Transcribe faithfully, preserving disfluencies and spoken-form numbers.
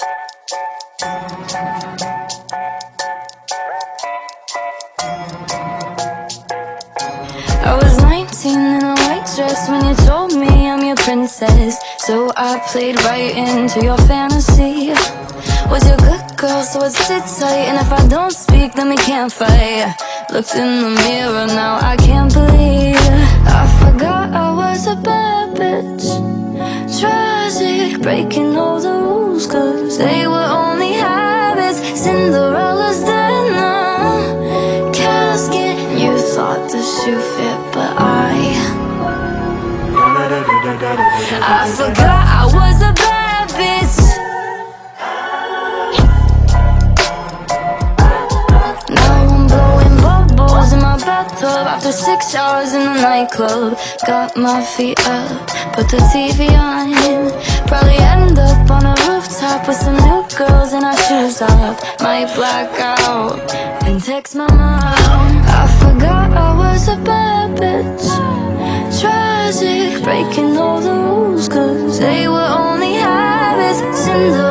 I was nineteen in a white dress when you told me I'm your princess. So I played right into your fantasy. Was your good girl, so I'd sit tight. And if I don't speak, then we can't fight. Looked in the mirror, now I can't believe I forgot I was a bad bitch. Tragic, breaking all the rules, cause they were only habits. Cinderella's dead now, casket. You thought the shoe fit, but I I forgot I was a bad bitch. Now I'm blowing bubbles in my bathtub after six hours in the nightclub. Got my feet up, put the T V on. Probably end up on a rooftop with some new girls and our shoes off. Might black out and text my mom. I forgot I was a bad bitch. Tragic, breaking all the rules, cause they were only habits. Cinderella